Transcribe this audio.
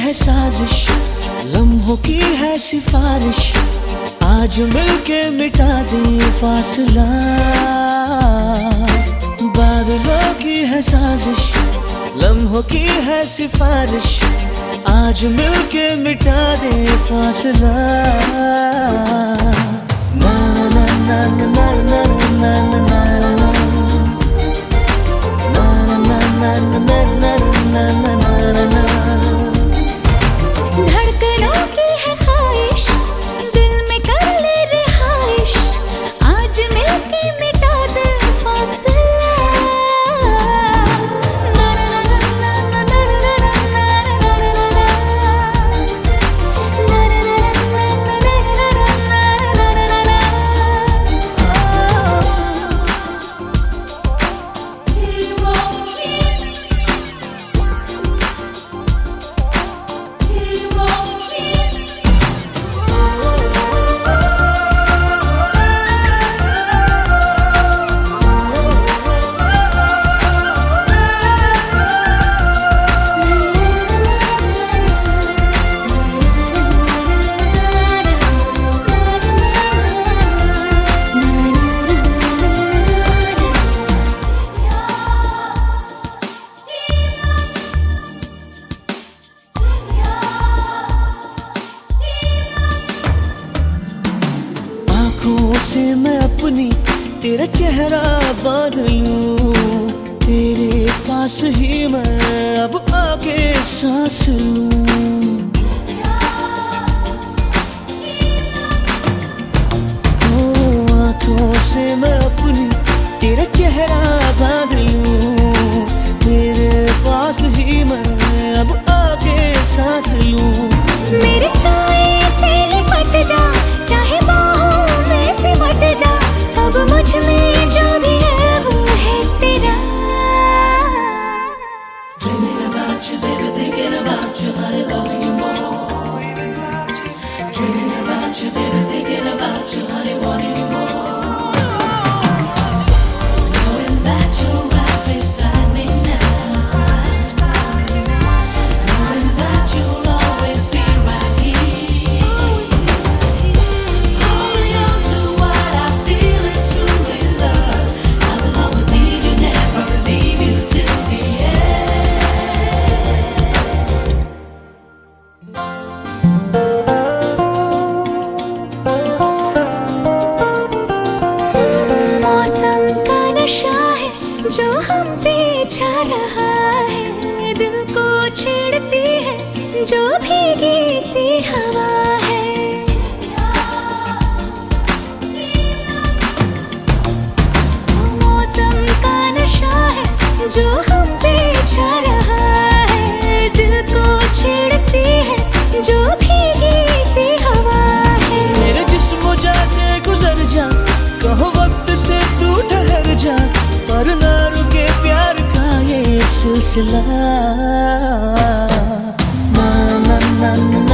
है साजिश, लम्हों की है सिफारिश, आज मिलके मिटा दें फासला। बादलों की है साजिश, लम्हों की है सिफारिश, आज मिलके मिटा दें फासला। ना ना ना ना ना ना ना ना ना धड़कनों की है ख्वाहिश, दिल में कर ले रिहाइश, आज मिलके मिटा दे फासला। से मैं अपनी तेरा चेहरा बांध लूं, तेरे पास ही मैं अब आके सांस लूं। आंखों से मैं अपनी तेरा चेहरा बांध लूं, तेरे पास ही मैं अब आके सांस लूं। मेरे साए से लिपट जा, चाहे बाहों में सिमट जा, अब मुझ में जो भी है वो है तेरा। Dreaming about you, baby, thinking about you, honey, loving you more. Dreaming about you, baby, thinking about you, honey, wanting you more. Knowing that you're right beside me now, knowing that you'll always be right here. Holding on to what I feel is truly love. I will always need you, never leave you till the जो हम पे छा रहा है, दिल को छेड़ती है जो भीगी सी हवा है। मौसम का नशा है जो हम पे छा रहा है, दिल को छेड़ती है जो भीगी सी हवा है। मेरे जिस्म जैसे गुजर जा, कहो वक्त से तू ठहर जा, पर ना रुके प्यार का ये सिलसिला। ना ना ना ना